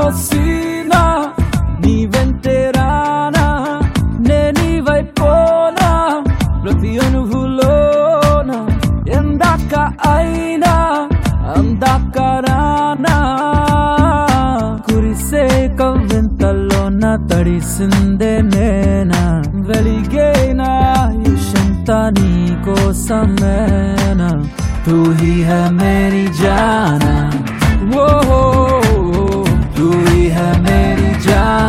హసీనా నీ వెంటే రానా నేనీ వైపోనా ప్రతి అనుభూలోన ఎందాక అయినా అందాక రానా కురిసే కవ్వింతల్లోన తడిసిందే నేనా వెలిగేనా ఇషంతా నీ కోసమేనా तू ही है मेरी जाना वो तू ही है मेरी जान